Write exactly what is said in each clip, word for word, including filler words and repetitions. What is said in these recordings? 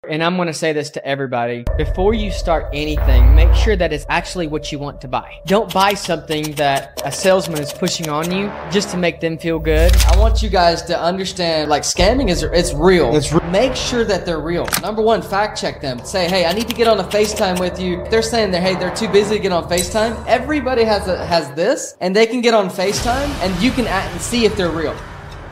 And I'm going to say this to everybody. Before you start anything, make sure that it's actually what you want to buy. Don't buy something that a salesman is pushing on you just to make them feel good. I want you guys to understand, like, scamming is, it's real. It's re- Make sure that they're real. Number one, fact check them. Say, hey, I need to get on a FaceTime with you. If they're saying that, hey, they're too busy to get on FaceTime. Everybody has a, has this, and they can get on FaceTime, and you can act and see if they're real.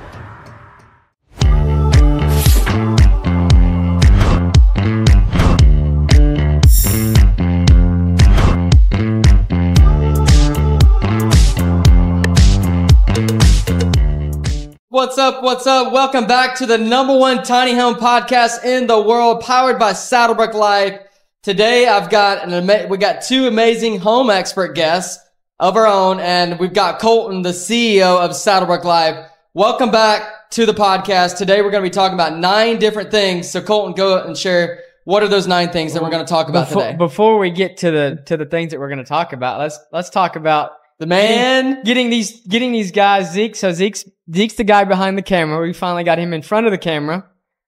What's up? What's up? Welcome back to the number one tiny home podcast in the world, powered by Saddlebrook Life. Today, I've got an ama- we got two amazing home expert guests of our own, and we've got Colton, the C E O of Saddlebrook Life. Welcome back to the podcast. Today, we're going to be talking about nine different things. So, Colton, go and share what are those nine things that we're going to talk about before, today. Before we get to the to the things that we're going to talk about, let's let's talk about the man getting, getting these getting these guys. Zeke, so Zeke's Zeke's the guy behind the camera. We finally got him in front of the camera.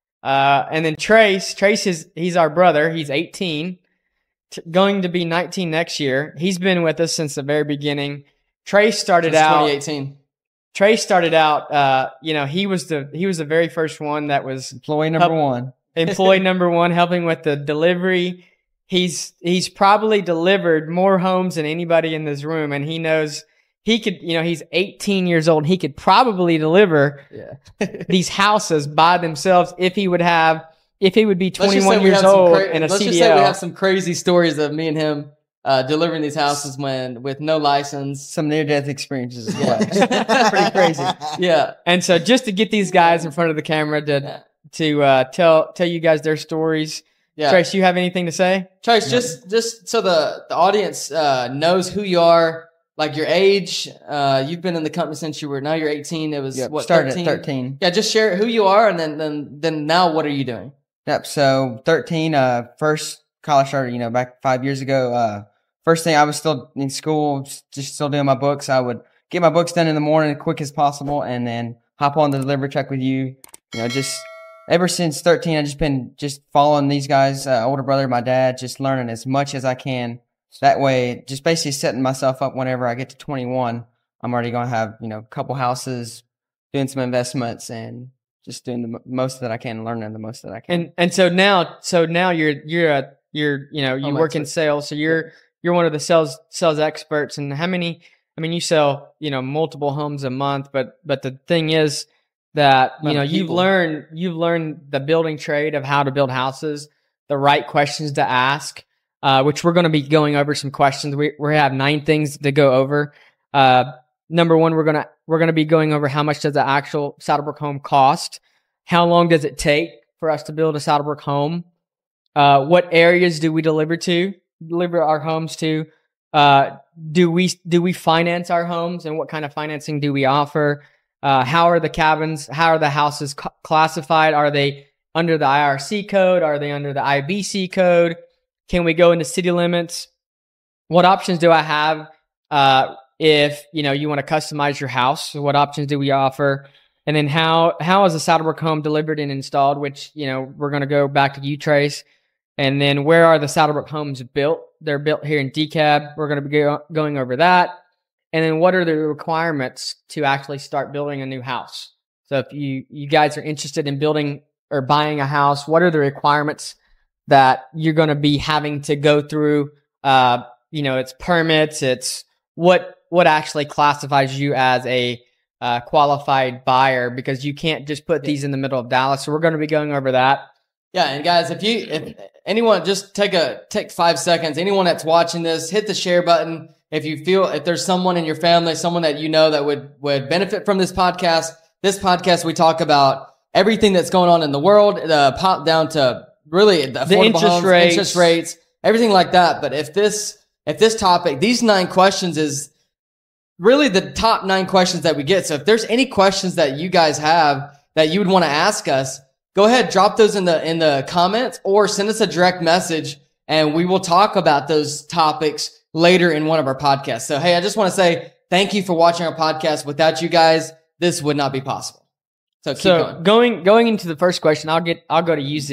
Uh, and then Trace, Trace is, he's our brother. He's eighteen, t- going to be nineteen next year. He's been with us since the very beginning. Trace started Since out, twenty eighteen. Trace started out, uh, you know, he was the, he was the very first one that was employee number help, one, employee number one, helping with the delivery. He's, he's probably delivered more homes than anybody in this room. And he knows, He could, you know, he's eighteen years old. He could probably deliver yeah. these houses by themselves if he would have, if he would be twenty-one years cra- old and a let's C D L. Let's just say we have some crazy stories of me and him uh, delivering these houses when with no license. some near-death experiences as well. Yeah. Pretty crazy. Yeah. And so just to get these guys in front of the camera to, Yeah. to uh, tell tell you guys their stories. Yeah. Trace, you have anything to say? Trace, just just so the, the audience uh, knows who you are, like your age. Uh, you've been in the company since you were, now you're eighteen. It was Yep, what, started thirteen? at thirteen. Yeah, just share who you are, and then then then now what are you doing? Yep. So thirteen. Uh, first college started, you know, back five years ago. Uh, first thing I was still in school, just still doing my books. I would get my books done in the morning, as quick as possible, and then hop on the delivery truck with you. You know, just ever since thirteen, I've just been just following these guys, uh, older brother, my dad, just learning as much as I can. That way, just basically setting myself up whenever I get to twenty-one, I'm already going to have, you know, a couple houses, doing some investments, and just doing the m- most that I can, learning the most that I can. And and so now, so now you're you're a you're you know you Home work in expert. sales, so you're you're one of the sales sales experts. And how many? I mean, you sell you know multiple homes a month, but but the thing is that you Amount know of you've people. learned you've learned the building trade of how to build houses, the right questions to ask. Uh, which we're going to be going over some questions. We we have nine things to go over. Uh, number one, we're gonna we're gonna be going over how much does the actual Saddlebrook home cost? How long does it take for us to build a Saddlebrook home? Uh, what areas do we deliver to? Deliver our homes to? Uh, do we do we finance our homes, and what kind of financing do we offer? Uh, how are the cabins? How are the houses c- classified? Are they under the I R C code? Are they under the I B C code? Can we go into city limits? What options do I have uh, if you know you want to customize your house? What options do we offer? And then how how is a Saddlebrook home delivered and installed? Which you know we're going to go back to you, Trace. And then where are the Saddlebrook homes built? They're built here in D C A B. We're going to be go- going over that. And then what are the requirements to actually start building a new house? So if you you guys are interested in building or buying a house, what are the requirements that you're going to be having to go through? Uh, you know, it's permits, it's what, what actually classifies you as a uh, qualified buyer, because you can't just put these in the middle of Dallas. So we're going to be going over that. Yeah, and guys, if you, if anyone, just take a, take five seconds. Anyone that's watching this, hit the share button. If you feel, if there's someone in your family, someone that you know that would, would benefit from this podcast, this podcast, we talk about everything that's going on in the world, uh, pop down to really the, The interest homes, rates. interest rates, everything like that. But if this, if this topic, these nine questions is really the top nine questions that we get. So if there's any questions that you guys have that you would want to ask us, go ahead, drop those in the, in the comments, or send us a direct message, and we will talk about those topics later in one of our podcasts. So, hey, I just want to say thank you for watching our podcast. Without you guys, this would not be possible. So keep So going. going going into the first question, I'll get I'll go to you, Zeke.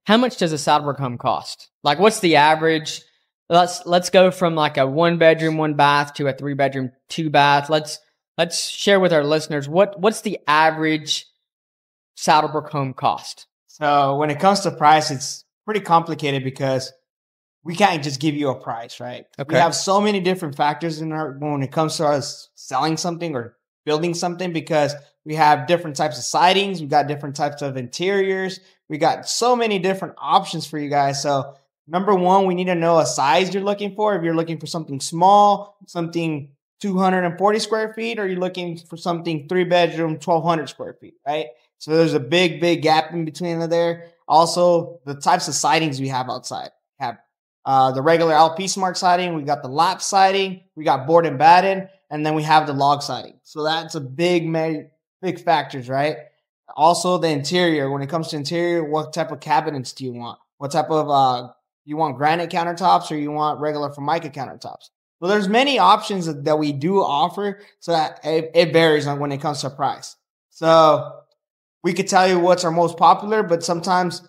how much does a Saddlebrook home cost? Like, what's the average? Let's let's go from like a one bedroom, one bath to a three bedroom, two bath. Let's let's share with our listeners what what's the average Saddlebrook home cost. So when it comes to price, it's pretty complicated because we can't just give you a price, right? Okay. We have so many different factors in our when it comes to us selling something or building something, because we have different types of sidings, we got different types of interiors, we got so many different options for you guys. So number one, we need to know a size you're looking for. If you're looking for something small, something two hundred forty square feet, or you're looking for something three bedroom, twelve hundred square feet, right? So there's a big, big gap in between there. Also, the types of sidings we have outside. We have uh, the regular L P Smart siding. We got the lap siding. We got board and batten. And then we have the log siding. So that's a big, big factors, right? Also, the interior. When it comes to interior, what type of cabinets do you want? What type of, uh, you want granite countertops or you want regular Formica countertops? Well, there's many options that, that we do offer. So that it, it varies on when it comes to price. So we could tell you what's our most popular, but sometimes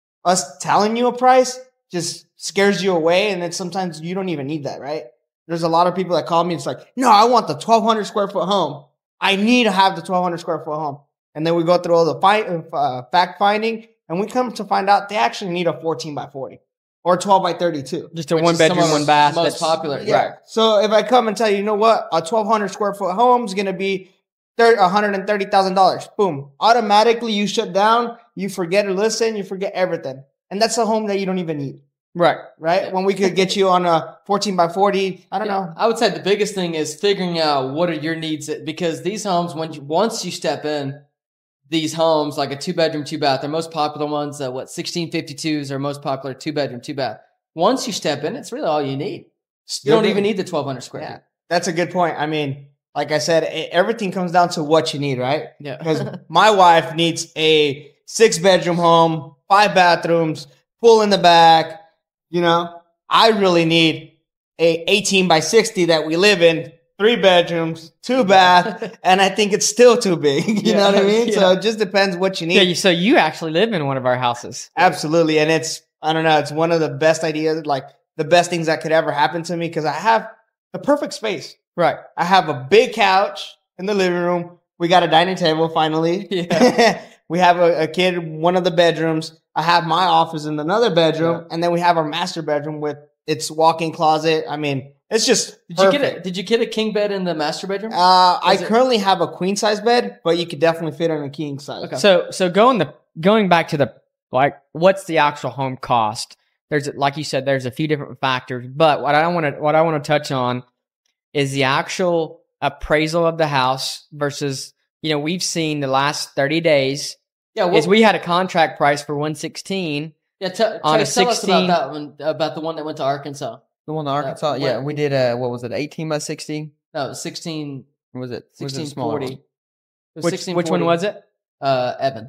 us telling you a price just scares you away. And then sometimes you don't even need that, right? There's a lot of people that call me. It's like, no, I want the twelve hundred square foot home. I need to have the twelve hundred square foot home. And then we go through all the fi- uh, fact finding, and we come to find out they actually need a fourteen by forty or twelve by thirty-two. Just a Which one is some bedroom, of one our bath. most that's popular. Yeah. Right. So if I come and tell you, you know what, a twelve hundred square foot home is going to be one hundred thirty thousand dollars. Boom. Automatically you shut down. You forget to listen. You forget everything. And that's a home that you don't even need. Right. Right? When we could get you on a fourteen by forty, I don't Yeah, know. I would say the biggest thing is figuring out what are your needs, because these homes, when you, once you step in, these homes like a two bedroom, two bath, they're most popular ones. Uh, what sixteen fifty-twos are most popular two bedroom, two bath. Once you step in, it's really all you need. You don't even need the twelve hundred square Yeah, feet. that's a good point. I mean, like I said, it, everything comes down to what you need, right? Yeah. Because my wife needs a six bedroom home, five bathrooms, pool in the back. You know, I really need a eighteen by sixty that we live in, three bedrooms, two bath, and I think it's still too big. You Yeah, know what I mean? yeah. So it just depends what you need. Yeah. You, so you actually live in one of our houses. Absolutely. And it's, I don't know, it's one of the best ideas, like the best things that could ever happen to me, because I have the perfect space. Right. I have a big couch in the living room. We got a dining table finally. Yeah. We have a, a kid in one of the bedrooms. I have my office in another bedroom. Yeah. And then we have our master bedroom with its walk-in closet. I mean, it's just Did you get perfect. a Did you get a king bed in the master bedroom? Uh, I Is it- currently have a queen size bed, but you could definitely fit on a king size. Okay. So so going the going back to the like what's the actual home cost? There's like you said, there's a few different factors, but what I want to what I want to touch on is the actual appraisal of the house versus, you know, we've seen the last thirty days yeah. is Well, we had a contract price for one sixteen. yeah. Tell, on a Chase, tell us sixteen about that one. About the one that went to Arkansas. The one in Arkansas, Uh, yeah, what- we did. Uh, what was it? Eighteen by sixty. No, it was sixteen. Or was it? Was it a Sixteen smaller forty. one? It was Which, sixteen which one forty. was it? Uh, Evan.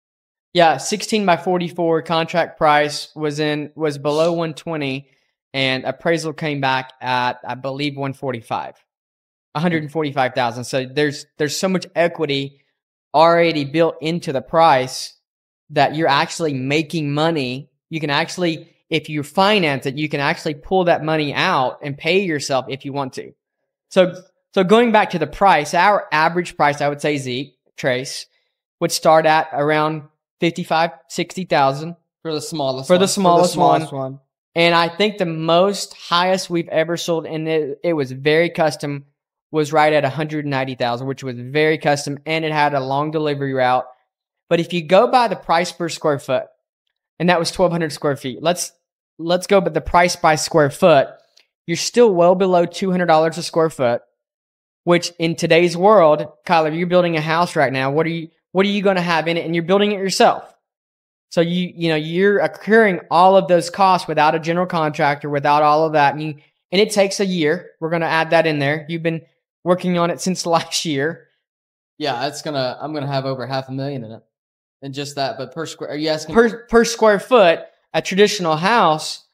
Yeah, sixteen by forty-four contract price was in was below one twenty, and appraisal came back at I believe one forty-five, one hundred forty-five thousand. So there's there's so much equity already built into the price that you're actually making money. You can actually, if you finance it, you can actually pull that money out and pay yourself if you want to. So so going back to the price, our average price, I would say Zeke Trace would start at around fifty-five, sixty thousand For the smallest for the one. smallest, smallest one. one. And I think the most highest we've ever sold, and it, it was very custom, was right at one hundred ninety thousand, which was very custom, and it had a long delivery route. But if you go by the price per square foot, and that was twelve hundred square feet, let's let's go by the price by square foot. You're still well below two hundred dollars a square foot, which in today's world, Kyler, you're building a house right now. What are you what are you going to have in it? And you're building it yourself. So you you know you're accruing all of those costs without a general contractor, without all of that, and you and it takes a year. We're going to add that in there. You've been working on it since last year. Yeah, it's gonna. I'm gonna have over half a million in it, and just that. But per square, are you asking? Per per square foot, a traditional house,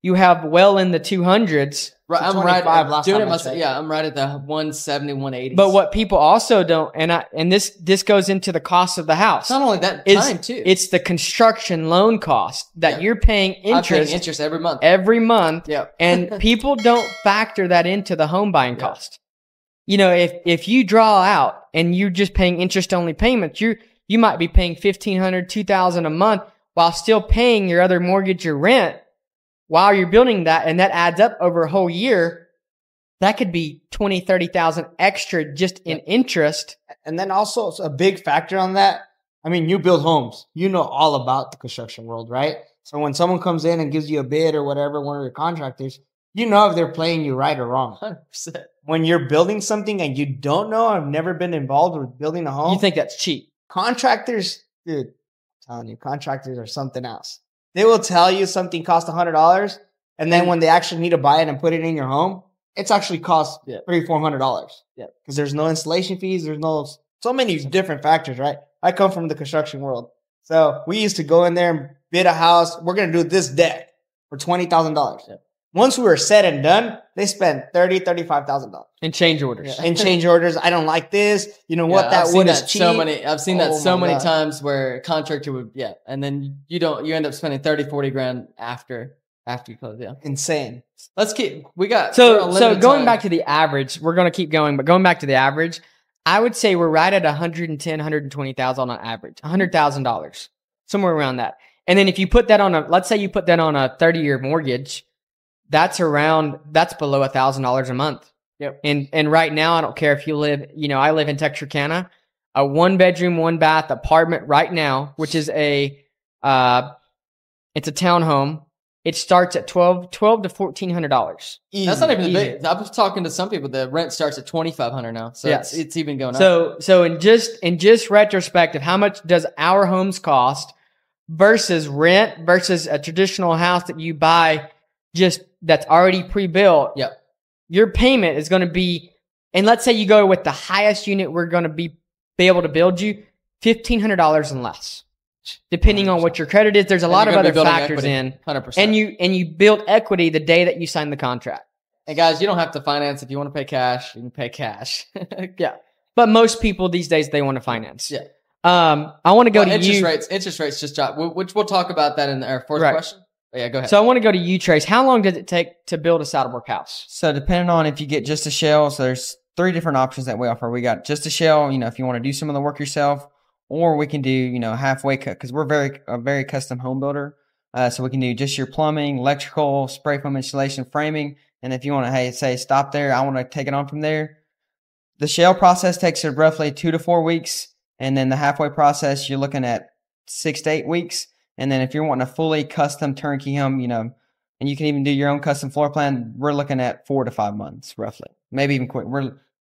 you have well in the two hundreds. Right, I'm right. twenty-five I'm last doing time it I myself. checked. Yeah, I'm right at the one seventy, one eighty. But what people also don't, and I, and this this goes into the cost of the house. It's not only that is time too. It's the construction loan cost that Yeah. you're paying I'm interest, paying interest every month. every month, Yeah. and people don't factor that into the home buying Yeah. cost. You know, if if you draw out and you're just paying interest only payments, you you might be paying fifteen hundred, two thousand a month while still paying your other mortgage or rent while you're building that, and that adds up over a whole year. That could be twenty, thirty thousand extra just in interest. And then also a big factor on that. I mean, you build homes. You know all about the construction world, right? So when someone comes in and gives you a bid or whatever, one of your contractors, you know if they're playing you right or wrong. one hundred percent. When you're building something and you don't know, I've never been involved with building a home. You think that's cheap? Contractors, dude, I'm telling you, contractors are something else. They will tell you something costs one hundred dollars, and then when they actually need to buy it and put it in your home, it's actually cost Yeah. three, four hundred dollars. Yeah. Because there's no installation fees, there's no so many different factors, right? I come from the construction world. So we used to go in there and bid a house. We're gonna do this deck for twenty thousand dollars. Yeah. Once we were said and done, they spent thirty, thirty-five thousand dollars. And change orders. Yeah. And change orders. I don't like this. You know what? Yeah, that I've wood seen is that cheap. so many. I've seen that Oh so my many God. times where a contractor would, yeah, and then you don't, you end up spending thirty, forty grand after after you close. Yeah, Insane. let's keep. We got for a So, so limited going time. back to the average, we're going to keep going, but going back to the average, I would say we're right at one hundred ten, one hundred twenty thousand on average, one hundred thousand dollars, somewhere around that. And then if you put that on a, let's say you put that on a thirty year mortgage, that's around, that's below a thousand dollars a month. Yep. And, and right now, I don't care if you live, you know, I live in Texarkana, a one bedroom, one bath apartment right now, which is a, uh, it's a townhome. It starts at twelve, twelve to fourteen hundred dollars. That's not even the Easy. big. I was talking to some people. The rent starts at twenty five hundred now, so Yes. it's, it's even going up. So, so in just in just retrospective, how much does our homes cost versus rent versus a traditional house that you buy just that's already pre-built? Yep. Your payment is going to be, and let's say you go with the highest unit we're going to be be able to build you, fifteen hundred dollars and less, depending on what your credit is. There's a And lot you're of gonna be other building factors equity, in, one hundred percent. and you and you build equity the day that you sign the contract. And guys, you don't have to finance if you want to pay cash. You can pay cash. Yeah, but most people these days they want to finance. Yeah. Um, I want to go Well, to interest you. rates. Interest rates just dropped, wh- which we'll talk about that in our fourth Right. question. Oh, yeah, go ahead. So I want to go to you, Trace. How long does it take to build a Saddlebrook house? So depending on if you get just a shell, so there's three different options that we offer. We got just a shell, you know, if you want to do some of the work yourself, or we can do, you know, halfway cut because we're very a very custom home builder. Uh, so we can do just your plumbing, electrical, spray foam installation, framing, and if you want to, hey, say stop there, I want to take it on from there. The shell process takes roughly two to four weeks, and then the halfway process you're looking at six to eight weeks. And then if you're wanting a fully custom turnkey home, you know, and you can even do your own custom floor plan, we're looking at four to five months, roughly. Maybe even quick. We're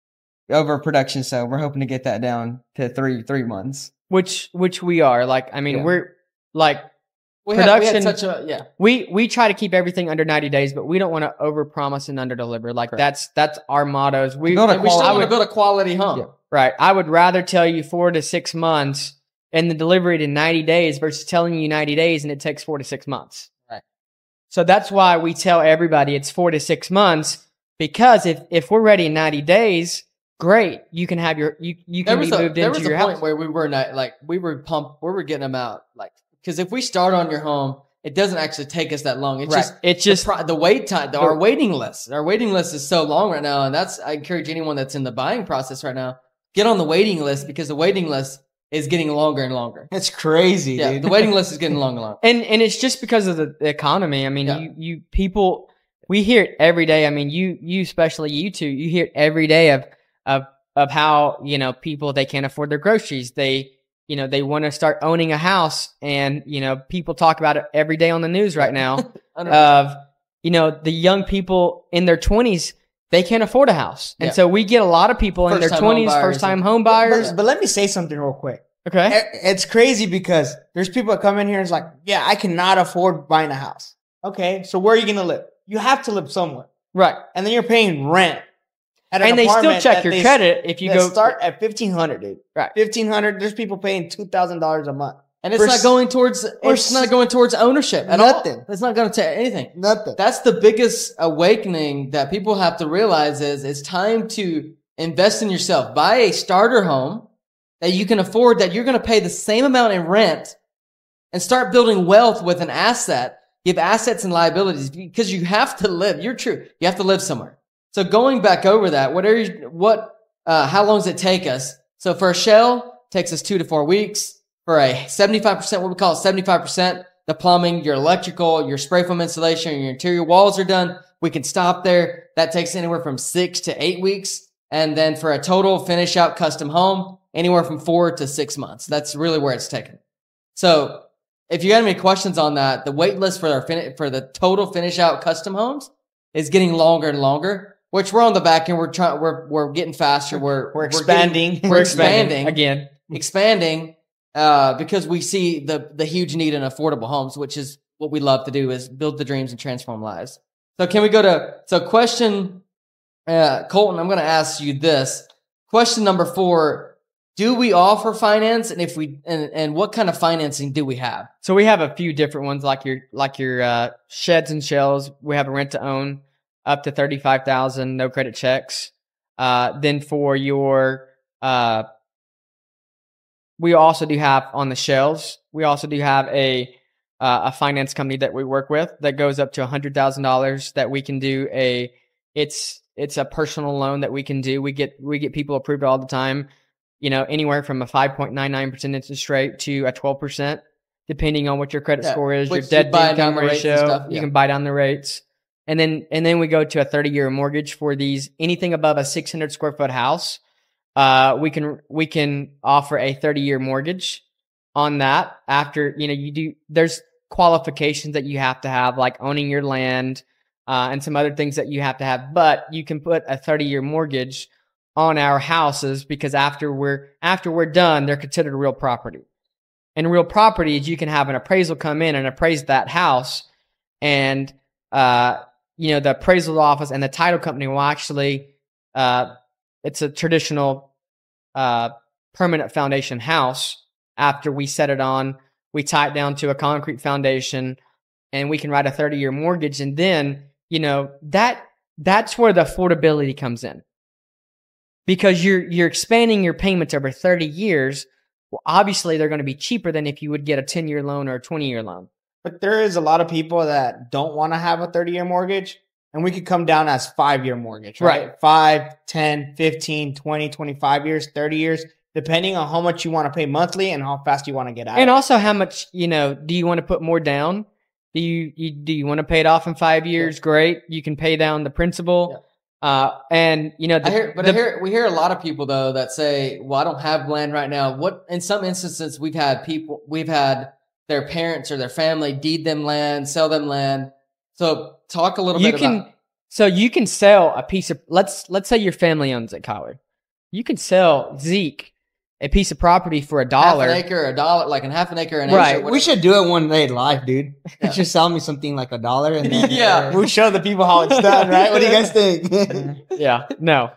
over production, so we're hoping to get that down to three three months. Which which we are. Like, I mean, Yeah. we're like we had, we production- had such a yeah. we we try to keep everything under ninety days, but we don't want to overpromise and underdeliver. Like Correct. that's that's our mottos. We Build a And we still quality- want to build a quality home. Yeah. Right. I would rather tell you four to six months and then deliver it in ninety days versus telling you ninety days and it takes four to six months. Right. So that's why we tell everybody it's four to six months because if, if we're ready in ninety days, great. You can have your, you, you There can was be a moved there into was a your point house. where we were not like we were pumped. We were getting them out like because if we start on your home, it doesn't actually take us that long. It's Right. just It's the, just, pro- the wait time. The, the- our waiting list. Our waiting list is so long right now, and that's I encourage anyone that's in the buying process right now get on the waiting list because the waiting list is getting longer and longer. It's crazy, Yeah, dude. the waiting list is getting longer and longer. and, and it's just because of the, the economy. I mean, Yeah. you, you people, we hear it every day. I mean, you, you, especially you two, you hear it every day of, of, of how, you know, people, they can't afford their groceries. They, you know, they want to start owning a house and, you know, people talk about it every day on the news right now of, you know, the young people in their twenties, they can't afford a house. And Yeah. so we get a lot of people in their First-time home twenties, buyers first time and- home buyers. But, but let me say something real quick. Okay. It- It's crazy because there's people that come in here and it's like, yeah, I cannot afford buying a house. Okay, so where are you going to live? You have to live somewhere. Right. And then you're paying rent. At an And they still apartment check that your they- credit if you that go. start at fifteen hundred, dude. Right. fifteen hundred. There's people paying two thousand dollars a month. And it's For not s- going towards, it's s- not going towards ownership at Nothing. all. It's not going to take anything. Nothing. That's the biggest awakening that people have to realize is it's time to invest in yourself. Buy a starter home that you can afford, that you're going to pay the same amount in rent, and start building wealth with an asset. You have assets and liabilities because you have to live. You're true. You have to live somewhere. So going back over that, what are you, what, uh, how long does it take us? So for a shell, it takes us two to four weeks. For a seventy-five percent, what we call it seventy-five percent, the plumbing, your electrical, your spray foam installation, your interior walls are done. We can stop there. That takes anywhere from six to eight weeks. And then for a total finish out custom home, anywhere from four to six months. That's really where it's taken. So if you have any questions on that, the wait list for our fin- for the total finish out custom homes is getting longer and longer, which we're on the back end. We're trying, we're, we're getting faster. We're, We're expanding. getting- We're we're expanding expanding again. expanding, uh, because we see the, the huge need in affordable homes, which is what we love to do, is build the dreams and transform lives. So can we go to, so question, uh, Colton, I'm going to ask you this. Question number four, do we offer finance? And if we, and, and what kind of financing do we have? So we have a few different ones, like your like your uh, sheds and shells. We have a rent to own up to thirty-five thousand, no credit checks. Uh, then for your, uh, we also do have on the shells. We also do have a uh, a finance company that we work with that goes up to a hundred thousand dollars. That we can do a, it's it's a personal loan that we can do. We get we get people approved all the time. You know, anywhere from a five point nine nine percent interest rate to a twelve percent, depending on what your credit Yeah, score is, your which you debt buy to down income the rates and ratio. stuff, You yeah. can buy down the rates. And then and then we go to a thirty-year mortgage for these. Anything above a six hundred square foot house, uh, we can we can offer a thirty-year mortgage on that. After, you know, you do, there's qualifications that you have to have, like owning your land, uh, and some other things that you have to have. But you can put a thirty-year mortgage on our houses, because after we're after we're done, they're considered real property. And real property is you can have an appraisal come in and appraise that house, and uh, you know, the appraisal office and the title company will actually, uh, it's a traditional uh, permanent foundation house. After we set it on, we tie it down to a concrete foundation, and we can write a thirty-year mortgage. And then, you know, that that's where the affordability comes in. Because you're you're expanding your payments over thirty years, well, obviously they're going to be cheaper than if you would get a ten-year loan or a twenty-year loan. But there is a lot of people that don't want to have a thirty-year mortgage, and we could come down as five-year mortgage, right? Right. five, ten, fifteen, twenty, twenty-five years, thirty years, depending on how much you want to pay monthly and how fast you want to get out. And of it. also, how much, you know, do you want to put more down? Do you, you do you want to pay it off in five years? Great. You can pay down the principal. Uh, and you know, the, I hear, but the- I hear, we hear a lot of people though that say, well, I don't have land right now. What, in some instances, we've had people, we've had their parents or their family deed them land, sell them land. So talk a little you bit can, about, so you can sell a piece of, let's, let's say your family owns it, Kyler. You can sell Zeke a piece of property for a half dollar. an acre, a dollar, like in half an acre, an Right. acre. We should do it one day live, dude. Yeah. You should sell me something like a dollar, and then Yeah. we'll show the people how it's done, right? What do you guys think? Yeah. No.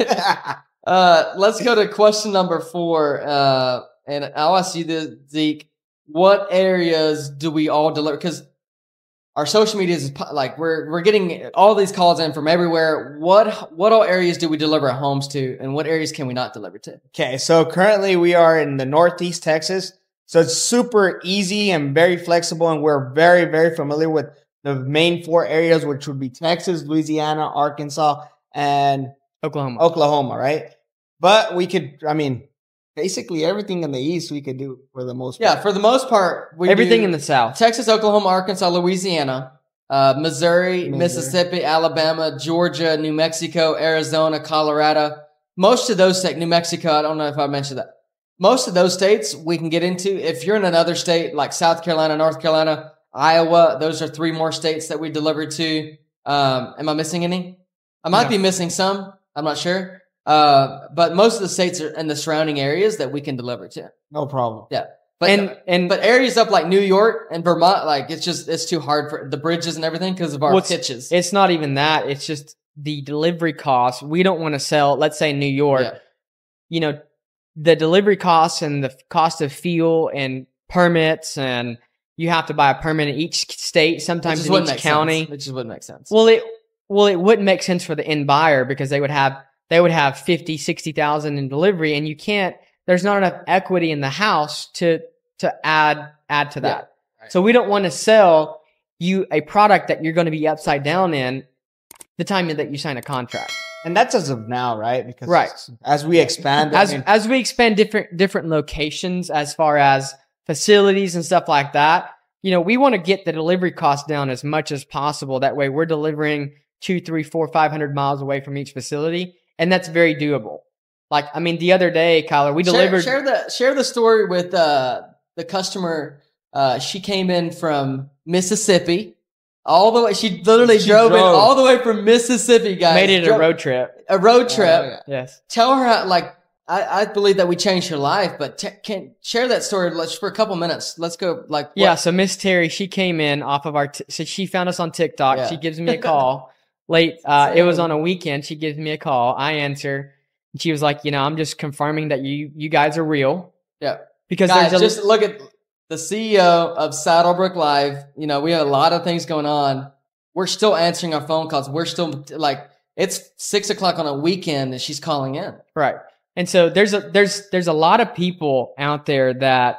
Uh, let's go to question number four. Uh, and I'll ask you this, Zeke. What areas do we all deliver? Because our social media is po- like we're we're getting all these calls in from everywhere. What what all areas do we deliver our homes to, and what areas can we not deliver to? Okay, so currently we are in the Northeast Texas. So it's super easy and very flexible, and we're very, very familiar with the main four areas, which would be Texas, Louisiana, Arkansas, and Oklahoma. Oklahoma, right? But we could, I mean, basically everything in the East we could do for the most part. Yeah, for the most part, we Everything do in the South. Texas, Oklahoma, Arkansas, Louisiana, uh, Missouri, Missouri. Mississippi, Alabama, Georgia, New Mexico, Arizona, Colorado. Most of those states, New Mexico, I don't know if I mentioned that. Most of those states we can get into. If you're in another state like South Carolina, North Carolina, Iowa, those are three more states that we deliver to. Um, am I missing any? I might No. be missing some. I'm not sure. Uh, but most of the states are in the surrounding areas that we can deliver to. No problem. Yeah. But, and and but areas up like New York and Vermont, like it's just, it's too hard for the bridges and everything because of our Well, it's- pitches. it's not even that. It's just the delivery costs. We don't want to sell, let's say New York, Yeah. you know, the delivery costs and the cost of fuel and permits, and you have to buy a permit in each state, sometimes in each county. Which is what makes sense. Well, it well it wouldn't make sense for the end buyer because they would have they would have fifty, sixty thousand in delivery, and you can't. There's not enough equity in the house to to add add to that. Yeah, right. So we don't want to sell you a product that you're going to be upside down in the time that you sign a contract. And that's as of now, right? Because Right. as we expand, I As mean, as we expand different different locations as far as facilities and stuff like that, you know, we want to get the delivery cost down as much as possible. That way we're delivering two, three, four, five hundred miles away from each facility. And that's very doable. Like, I mean, the other day, Kyler, we Share- delivered. Share, the share the story with uh, the customer. Uh, she came in from Mississippi, all the way. She literally She drove, in drove. all the way from Mississippi, guys. made it a Drove- road trip. a road trip. Oh, yeah. Yes. Tell her how, like, I, I believe that we changed her life, but t- can share that story let's, for a couple minutes. Let's go. Like, what- Yeah. So Miss Terry, she came in off of our, t- so she found us on TikTok. Yeah. She gives me a call late. Uh, it was Same. on a weekend. She gives me a call. I answer. And she was like, you know, I'm just confirming that you, you guys are real. yeah. Because Guys, there's a, just look at the C E O of Saddlebrook Live. You know, we have a lot of things going on. We're still answering our phone calls. We're still like, it's six o'clock on a weekend and she's calling in. right. And so there's a, there's, there's a lot of people out there that,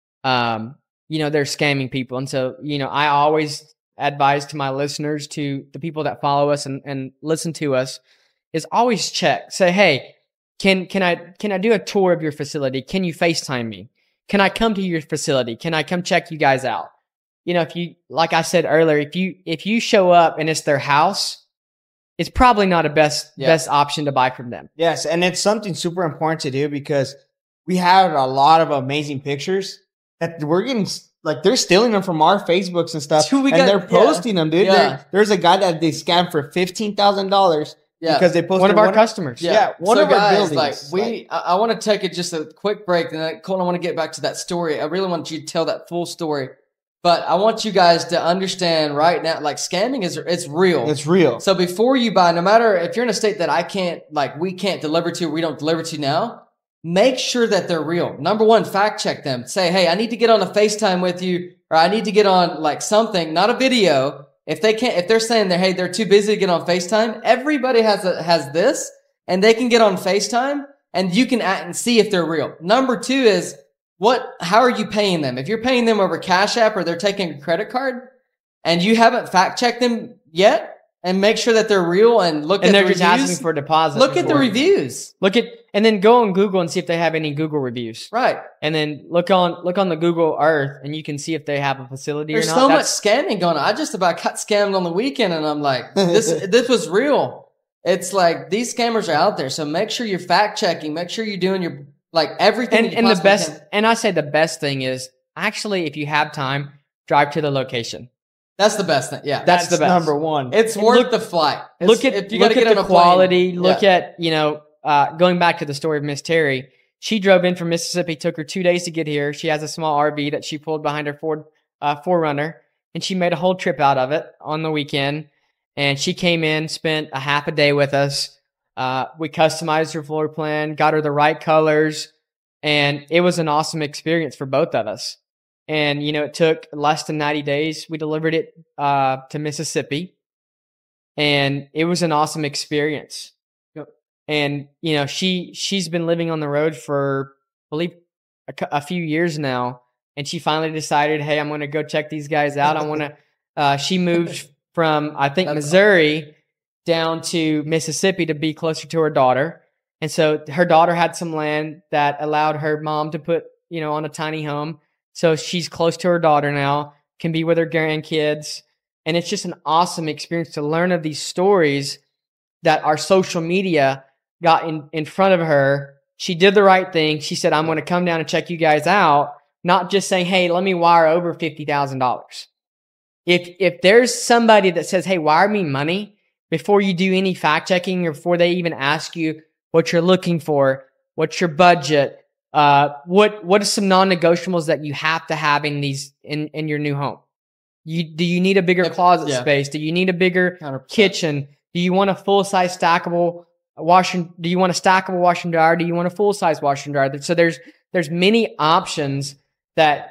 um, you know, they're scamming people. And so, you know, I always advise to my listeners, to the people that follow us and, and listen to us, is always check. Say, hey, can, can I, can I do a tour of your facility? Can you FaceTime me? Can I come to your facility? Can I come check you guys out? You know, if you, like I said earlier, if you, if you show up and it's their house, it's probably not a best, Yeah. best option to buy from them. yes, and it's something super important to do because we have a lot of amazing pictures that we're getting. Like they're stealing them from our Facebooks and stuff, Dude, we and got- they're yeah. posting them, dude. Yeah. There- There's a guy that they scammed for fifteen thousand dollars Yeah. because they posted One of our one customers. Yeah, one so of our guys, buildings, like we, like- I, I want to take it just a quick break, and then Colton, I want to get back to that story. I really want you to tell that full story, but I want you guys to understand right now, like scamming is it's real. It's real. So before you buy, no matter if you're in a state that I can't, like we can't deliver to, we don't deliver to now, make sure that they're real. Number one, fact check them. Say, hey, I need to get on a FaceTime with you, or I need to get on like something, not a video. If they can't, if they're saying that, hey, they're too busy to get on FaceTime, everybody has a, has this, and they can get on FaceTime, and you can act and see if they're real. Number two is what? How are you paying them? If you're paying them over Cash App or they're taking a credit card, and you haven't fact checked them yet, and make sure that they're real, and look And at they're the just reviews, asking for a deposit. look at the before- reviews, Look at, and then go on Google and see if they have any Google reviews. right? And then look on, look on the Google Earth and you can see if they have a facility There's or not. so much That's- scamming going on. I just about got scammed on the weekend, and I'm like, this this was real. It's like these scammers are out there, so make sure you're fact checking. Make sure you're doing your like everything. and that you and the possibly best, can. and I say the best thing is actually, if you have time, drive to the location. That's the best thing. Yeah, That's, the best. number one. it's and worth look- the flight. It's- Look at, if you look gotta at get the on a plane- quality. Look yeah. at, you know, uh, going back to the story of Miss Terry. She drove in from Mississippi. Took her two days to get here. She has a small R V that she pulled behind her Ford uh, four runner, and she made a whole trip out of it on the weekend. And she came in, spent a half a day with us. Uh, we customized her floor plan, got her the right colors, and it was an awesome experience for both of us. And, you know, it took less than ninety days. We delivered it uh, to Mississippi, and it was an awesome experience. And, you know, she, she's been living on the road for, I believe, a, cou- a few years now. And she finally decided, hey, I'm going to go check these guys out. I want to, uh, she moved from, I think, That's Missouri down to Mississippi to be closer to her daughter. And so her daughter had some land that allowed her mom to put, you know, on a tiny home. So she's close to her daughter now, can be with her grandkids. And it's just an awesome experience to learn of these stories that our social media got in, in front of her. She did the right thing. She said, I'm going to come down and check you guys out. Not just saying, hey, let me wire over fifty thousand dollars. If, if there's somebody that says, hey, wire me money before you do any fact checking or before they even ask you what you're looking for, what's your budget, uh, what, what are some non-negotiables that you have to have in these, in, in your new home? You, do you need a bigger If- closet yeah. space? Do you need a bigger one hundred percent. kitchen? Do you want a full-size stackable washing? Do you want a stackable washer and dryer? Do you want a full-size washer and dryer? So there's there's many options that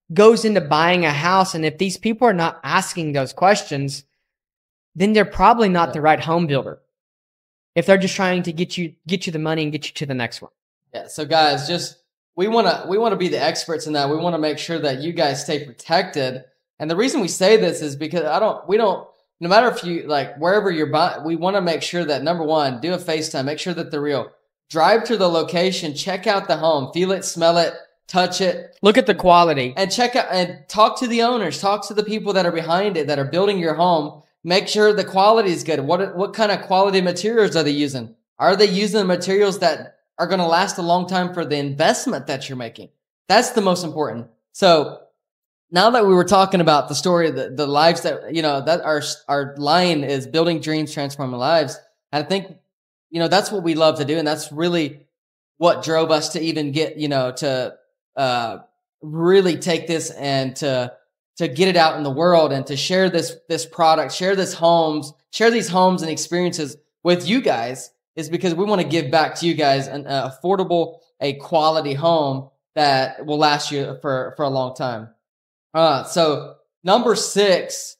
goes into buying a house. And if these people are not asking those questions, then they're probably not Yeah. the right home builder. If they're just trying to get you get you the money and get you to the next one. Yeah. So guys, just we want to we want to be the experts in that. We want to make sure that you guys stay protected. And the reason we say this is because I don't we don't no matter if you like wherever you're buying, we want to make sure that number one, do a FaceTime, make sure that they're real. Drive to the location, check out the home, feel it, smell it, touch it, Look at the quality. and check out and talk to the owners, talk to the people that are behind it, that are building your home. Make sure the quality is good. What what kind of quality materials are they using? Are they using materials that are going to last a long time for the investment that you're making? That's the most important. So now that we were talking about the story, the, the lives that, you know, that our, our line is building dreams, transforming lives. I think, you know, that's what we love to do. And that's really what drove us to even get, you know, to, uh, really take this and to, to get it out in the world and to share this, this product, share this homes, share these homes and experiences with you guys, is because we want to give back to you guys an uh, affordable, a quality home that will last you for, for a long time. Uh, so number six,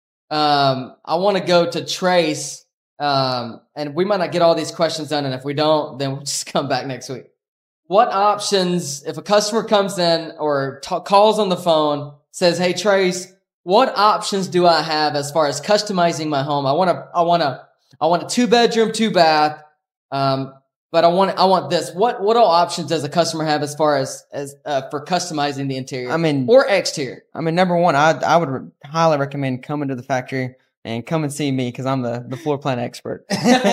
um, I want to go to Trace, um, and we might not get all these questions done. And if we don't, then we'll just come back next week. What options, if a customer comes in or t- calls on the phone, says, "Hey, Trace, what options do I have as far as customizing my home? I want to, I want to, I want a two bedroom, two bath. Um, but I want, I want this. What, what all options does a customer have as far as, as, uh, for customizing the interior? I mean, or exterior?" I mean, number one, I I would re- highly recommend coming to the factory and come and see me because I'm the, the floor plan expert.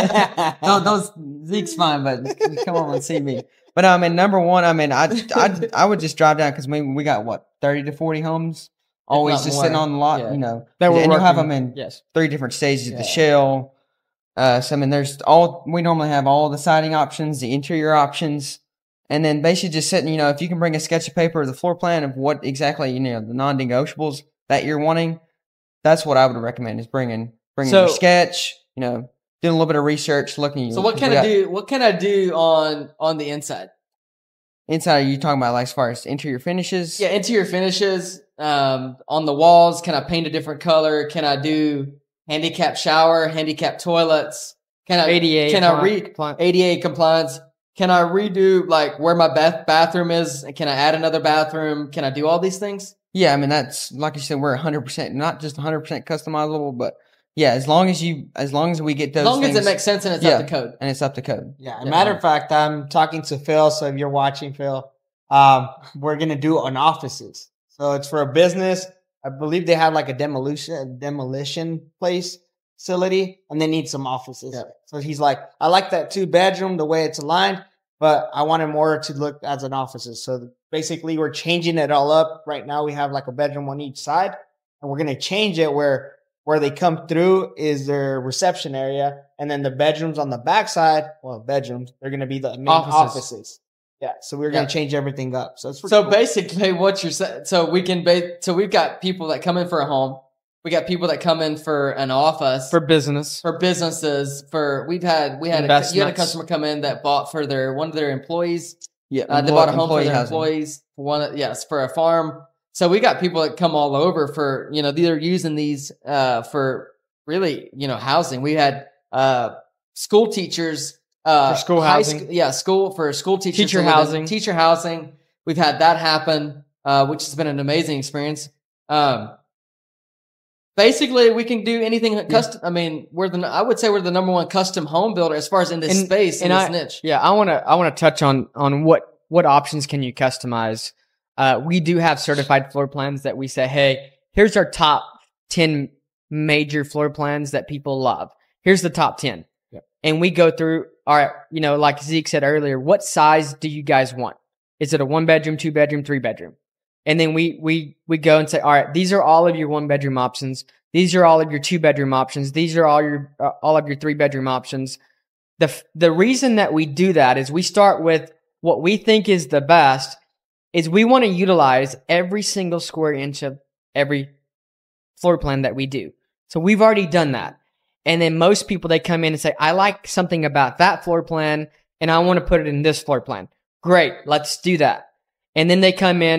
those, those Zeke's fine, but come on and see me. But I mean, number one, I mean, I I I would just drive down because we we got what thirty to forty homes always not just more. sitting on the lot, Yeah. you know, That we're and you have working- them in Yes. three different stages of the Yeah. shell. Uh, so I mean, there's all we normally have all the siding options, the interior options, and then basically just sitting. You know, if you can bring a sketch of paper or the floor plan of what exactly you know the non-negotiables that you're wanting, that's what I would recommend is bringing bringing So- your sketch. You know, doing a little bit of research, looking. So what can I do? What can I do on on the inside? Inside, are you talking about like as far as interior finishes? Yeah, interior finishes. Um, on the walls, can I paint a different color? Can I do handicap shower, handicap toilets? Can I A D A. Can I re compliant. A D A compliance? Can I redo like where my bath bathroom is? Can I add another bathroom? Can I do all these things? Yeah, I mean that's like you said, we're one hundred percent, not just one hundred percent customizable, but yeah, as long as you, as long as we get those As long things, as it makes sense and it's Yeah. up to code. and it's up to code. Yeah, a Yeah. matter of fact, I'm talking to Phil. So if you're watching, Phil, um, we're gonna do on offices. So it's for a business. I believe they have like a demolition a demolition place facility, and they need some offices. Yeah. So he's like, I like that two bedroom the way it's aligned, but I want it more to look as an offices. So basically, we're changing it all up. Right now, we have like a bedroom on each side, and we're gonna change it where. Where they come through is their reception area, and then the bedrooms on the backside, well, bedrooms, they're going to be the main Offices. offices. Yeah, so we're going Yeah. to change everything up. So it's pretty So cool. basically, what you're saying, so we can, ba- so we've got people that come in for a home. We got people that come in for an office, For business. for businesses. For we've had, we had, a, you had a Investments. customer come in that bought for their one of their employees. Yeah, Uh, they employ- bought a home for employee their housing. employees. For one, yes, for a farm. So we got people that come all over for, you know, they're using these uh, for really, you know, housing. We had uh, school teachers. Uh, For school high housing. sc- yeah, school for school teachers. Teacher to live in. housing. Teacher housing. We've had that happen, uh, which has been an amazing experience. Um, basically, we can do anything custom. I mean, we're the, I would say we're the number one custom home builder as far as in this And- space, in and this I- niche. Yeah, I want to I want to touch on on what what options can you customize. Uh, we do have certified floor plans that we say, hey, here's our top ten major floor plans that people love. Here's the top ten, Yep. and we go through. All right, you know, like Zeke said earlier, what size do you guys want? Is it a one bedroom, two bedroom, three bedroom? And then we we we go and say, all right, these are all of your one bedroom options. These are all of your two bedroom options. These are all your uh, all of your three bedroom options. The f- the reason that we do that is we start with what we think is the best. Is we want to utilize every single square inch of every floor plan that we do. So we've already done that. And then most people, they come in and say, I like something about that floor plan and I want to put it in this floor plan. Great, let's do that. And then they come in,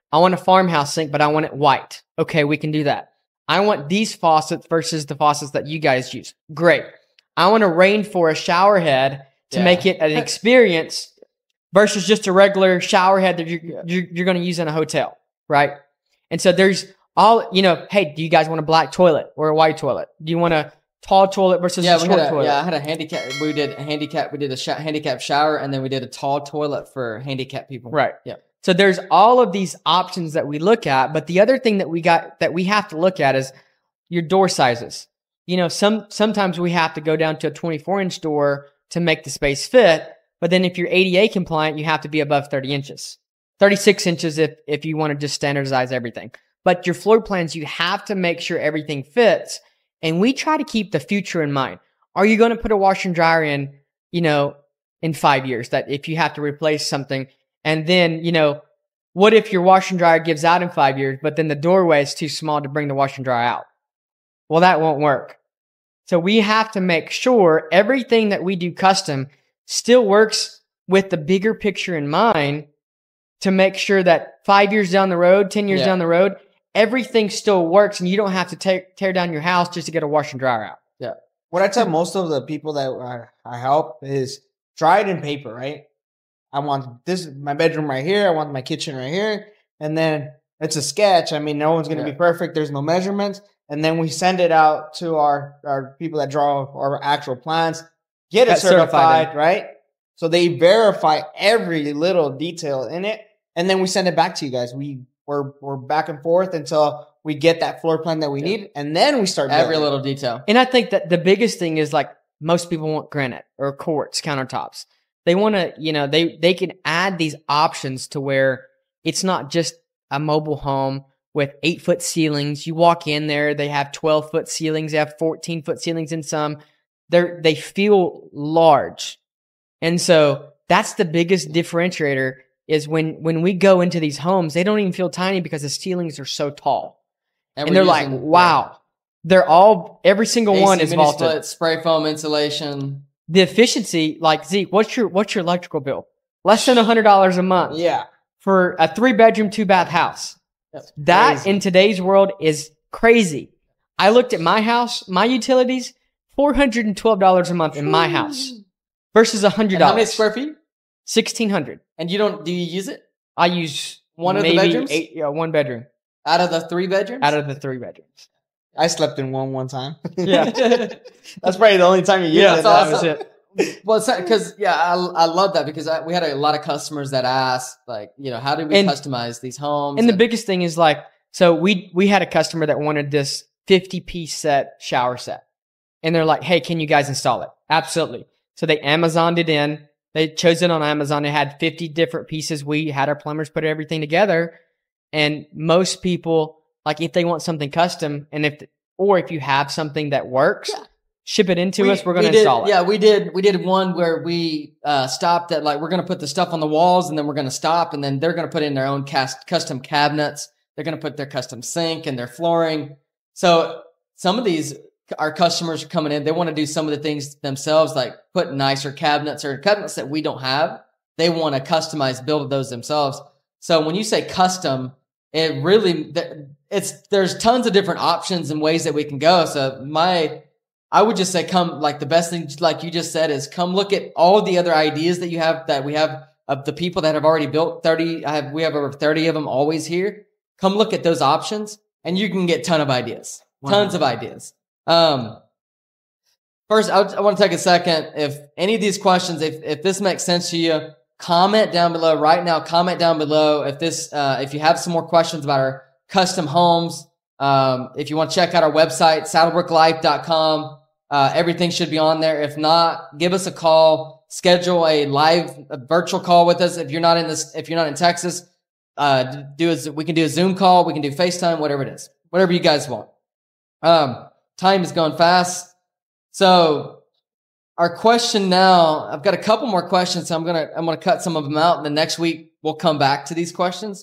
I want a farmhouse sink, but I want it white. Okay, we can do that. I want these faucets versus the faucets that you guys use. Great. I want a rainforest shower head to Yeah. make it an experience versus just a regular shower head that you're, you're, you're going to use in a hotel, right? And so there's all, you know, hey, do you guys want a black toilet or a white toilet? Do you want a tall toilet versus Yeah, a we short had a, toilet? yeah, I had a handicap. We did a handicap. We did a sh- handicap shower, and then we did a tall toilet for handicapped people. Right. Yeah. So there's all of these options that we look at, but the other thing that we got that we have to look at is your door sizes. You know, some sometimes we have to go down to a twenty-four inch door to make the space fit, but then if you're A D A compliant, you have to be above thirty inches. thirty-six inches if if you want to just standardize everything. But your floor plans, you have to make sure everything fits. And we try to keep the future in mind. Are you going to put a washer and dryer in, you know, in five years that if you have to replace something? And then, you know, what if your washer and dryer gives out in five years, but then the doorway is too small to bring the washer and dryer out? Well, that won't work. So we have to make sure everything that we do custom still works with the bigger picture in mind to make sure that five years down the road, ten years Yeah. down the road, everything still works and you don't have to ta- tear down your house just to get a washer and dryer out. What I tell most of the people that I, I help is try it in paper, right? I want this my bedroom right here. I want my kitchen right here. And then it's a sketch. I mean, no one's going to Yeah. be perfect. There's no measurements. And then we send it out to our, our people that draw our actual plans, get it That's certified, certified, right? So they verify every little detail in it. And then we send it back to you guys. We, we're, we're back and forth until we get that floor plan that we Yeah. need. And then we start Every building. little detail. And I think that the biggest thing is like most people want granite or quartz countertops. They want to, you know, they, they can add these options to where it's not just a mobile home with eight foot ceilings. You walk in there, they have twelve foot ceilings, they have fourteen foot ceilings in some. They're, they feel large. And so that's the biggest differentiator is when, when we go into these homes, they don't even feel tiny because the ceilings are so tall. And, we're they're like, using, wow, they're all, every single A C, one is mini vaulted. split, spray foam insulation. The efficiency, like Zeke, what's your, what's your electrical bill? Less than a hundred dollars a month Yeah. for a three bedroom, two bath house. That's That crazy. in today's world is crazy. I looked at my house, my utilities, four hundred twelve dollars a month in my house versus a hundred And how many dollars. square feet? sixteen hundred. And you don't, do you use it? I use One of the maybe bedrooms? eight, yeah, one bedroom Out of the three bedrooms? out of the three bedrooms. I slept in one one time. Yeah. That's probably the only time you use Yeah, it. that awesome. was it. Well, because yeah, I, I love that because I, we had a lot of customers that asked, like, you know, how do we And- customize these homes? And the biggest thing is like, so we we had a customer that wanted this fifty piece set shower set. And they're like, hey, can you guys install it? Absolutely. So they Amazoned it in. They chose it on Amazon. It had fifty different pieces. We had our plumbers put everything together. And most people, like if they want something custom and if, or if you have something that works, Yeah. ship it into We- us. We're going to we did- install it. Yeah, we did. We did one where we uh, stopped at like we're going to put the stuff on the walls, and then we're going to stop, and then they're going to put in their own cast, custom cabinets. They're going to put their custom sink and their flooring. So some of these, our customers are coming in. They want to do some of the things themselves, like put nicer cabinets or cabinets that we don't have. They want to customize, build those themselves. So when you say custom, it really it's there's tons of different options and ways that we can go. So my I would just say come, like the best thing, like you just said, is come look at all the other ideas that you have, that we have of the people that have already built thirty. I have, we have over thirty of them always here. Come look at those options and you can get ton of ideas, tons of ideas. Um, first, I, I want to take a second. If any of these questions, if, if this makes sense to you, comment down below right now. Comment down below if this, uh, if you have some more questions about our custom homes. Um, if you want to check out our website, saddlebrook life dot com, uh, everything should be on there. If not, give us a call, schedule a live a virtual call with us. If you're not in this, if you're not in Texas, uh, do a, we can do a Zoom call. We can do FaceTime, whatever it is, whatever you guys want. Um, time is going fast. So our question now, I've got a couple more questions. So I'm going to, I'm going to cut some of them out, and then next week we'll come back to these questions.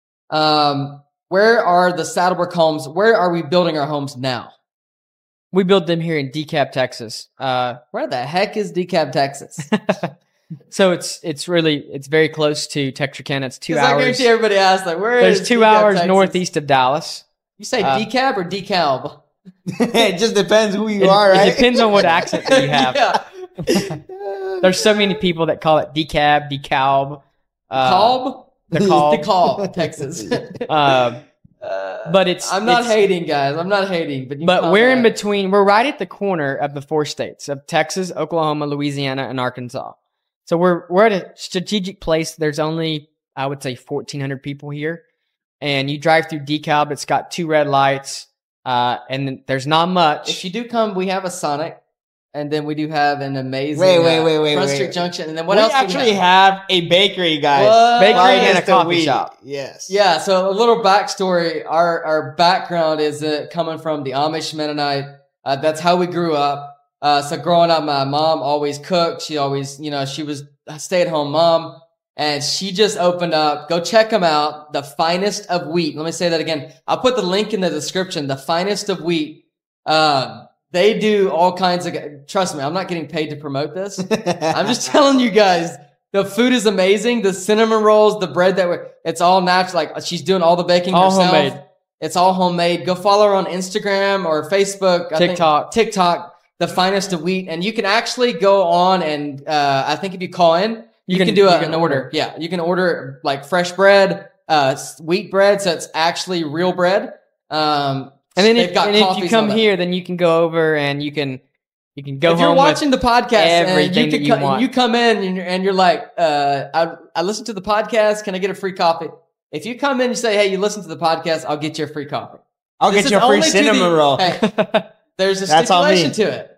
Um, Where are the Saddlebrook homes? Where are we building our homes now? We built them here in DeKalb, Texas. Uh, Where the heck is DeKalb, Texas? So it's it's really it's very close to Texarkana. It's two 'Cause I hours. guarantee everybody asks, like, where is There's two DeKalb, hours Texas? northeast of Dallas. You say uh, decab or decalb? It just depends who you It, are, it right? depends on what accent that you have. yeah. There's so many people that call it decab, decalb. Uh, Calb? The calb. DeKalb, Texas. Uh, Uh, but it's I'm not it's, hating, guys. I'm not hating. But you But call we're in that- between. We're right at the corner of the four states of Texas, Oklahoma, Louisiana, and Arkansas. So we're we're at a strategic place. There's only, I would say, fourteen hundred people here, and you drive through DeKalb. It's got two red lights, uh, and then there's not much. If you do come, we have a Sonic, and then we do have an amazing Wait, wait, uh, wait, wait, Front wait. Street Junction, and then what we else? do actually we have? have a bakery, guys. What? Bakery Right and a next to coffee Wheat. shop. Yes. Yeah, so a little backstory. Our our background is uh, coming from the Amish Mennonite. Uh, that's how we grew up. Uh, so growing up, my mom always cooked. She always, you know, she was a stay-at-home mom, and she just opened up. Go check them out. The Finest of Wheat. Let me say that again. I'll put the link in the description. The Finest of Wheat. Um, they do all kinds of. Trust me, I'm not getting paid to promote this. I'm just telling you guys. The food is amazing. The cinnamon rolls, the bread that we're, it's all natural. Like she's doing all the baking All herself. homemade. It's all homemade. Go follow her on Instagram or Facebook. I think- TikTok. TikTok, the Finest of Wheat. And you can actually go on and, uh, I think if you call in, you, You can, can- do you a, can an order. order. Yeah. You can order like fresh bread, uh, s- wheat bread. So it's actually real bread. Um, And then they've if, got and if coffees you and come all that. here, then you can go over and you can you can go if home you're watching with the podcast and everything you, that can you co- want. you come in and you're, and you're like, uh, I, I listened to the podcast. Can I get a free coffee? If you come in and say, hey, you listen to the podcast, I'll get you a free coffee. I'll This get you is a free only to cinnamon the- roll. Hey, there's a That's on me. stipulation to it.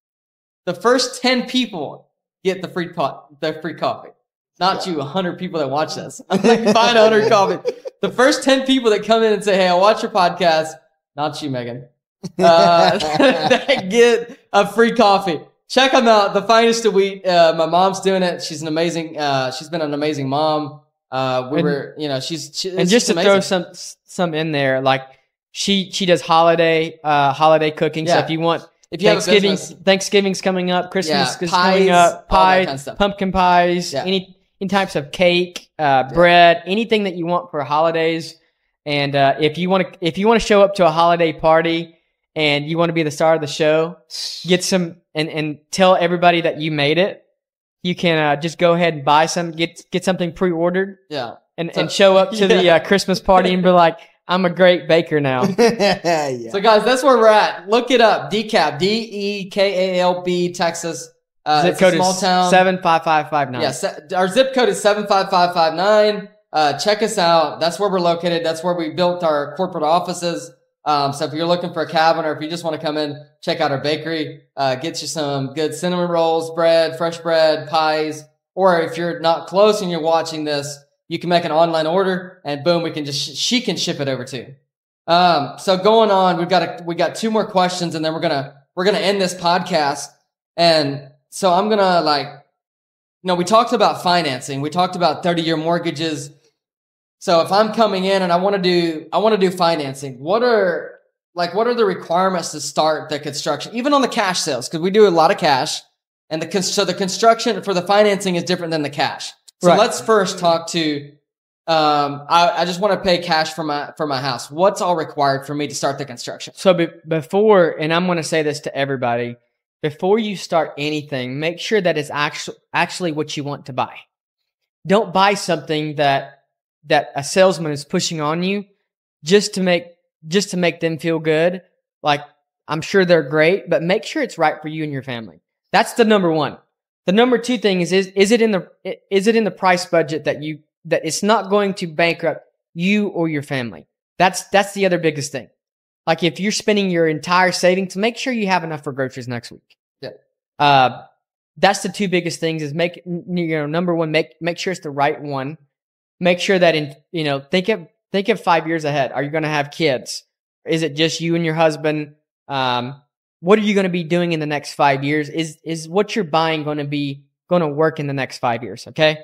The first ten people get the free pot, the free coffee. Not you, one hundred people that watch this. I'm like, find one hundred coffee. The first ten people that come in and say, hey, I watch your podcast, not you, Megan, uh, that get a free coffee. Check them out. The Finest of Wheat. Uh, my mom's doing it. She's an amazing, uh, she's been an amazing mom. Uh, we And- were, you know, she's, she, and it's just to amazing. throw some some in there, like she she does holiday uh holiday cooking. So Yeah. if you want if you have a Thanksgiving, business, Thanksgiving's coming up, Christmas Yeah, is pies, coming up, all that pie, kind of stuff. pumpkin pies, Yeah. any any types of cake, uh, bread, anything that you want for holidays. And uh, if you want to if you want to show up to a holiday party and you want to be the star of the show, get some and and tell everybody that you made it. You can uh, just go ahead and buy some, get get something pre-ordered, yeah. and, So- and show up to the Yeah. uh, Christmas party and be like, I'm a great baker now. yeah. So guys, that's where we're at. Look it up. DeKalb, D E K A L B, Texas. Uh, Zip it's a code small is town. seven five five five nine. Yeah, se- our zip code is seven five five five nine. Uh, check us out. That's where we're located. That's where we built our corporate offices. Um, so if you're looking for a cabin or if you just want to come in, check out our bakery. Uh, get you some good cinnamon rolls, bread, fresh bread, pies. Or if you're not close and you're watching this, you can make an online order and boom, we can just, sh- she can ship it over to you. Um, so going on, we've got a, we got two more questions and then we're going to, we're going to end this podcast. And so I'm going to like, no, we talked about financing. We talked about thirty year mortgages. So if I'm coming in and I want to do, I want to do financing, what are like, what are the requirements to start the construction, even on the cash sales? Cause we do a lot of cash and the, con- so the construction for the financing is different than the cash. So Right. let's first talk to, um, I, I just want to pay cash for my, for my house. What's all required for me to start the construction? So be- before, and I'm going to say this to everybody, before you start anything, make sure that it's actually actually what you want to buy. Don't buy something that that a salesman is pushing on you just to make just to make them feel good. Like, I'm sure they're great, but make sure it's right for you and your family. That's the number one. The number two thing is is is it in the is it in the price budget that you that it's not going to bankrupt you or your family. That's that's the other biggest thing. Like if you're spending your entire savings, make sure you have enough for groceries next week. Yeah. Uh, that's the two biggest things is make, you know, number one, make, make sure it's the right one. Make sure that in, you know, think of, think of five years ahead. Are you going to have kids? Is it just you and your husband? Um, what are you going to be doing in the next five years? Is, is what you're buying going to be going to work in the next five years? Okay.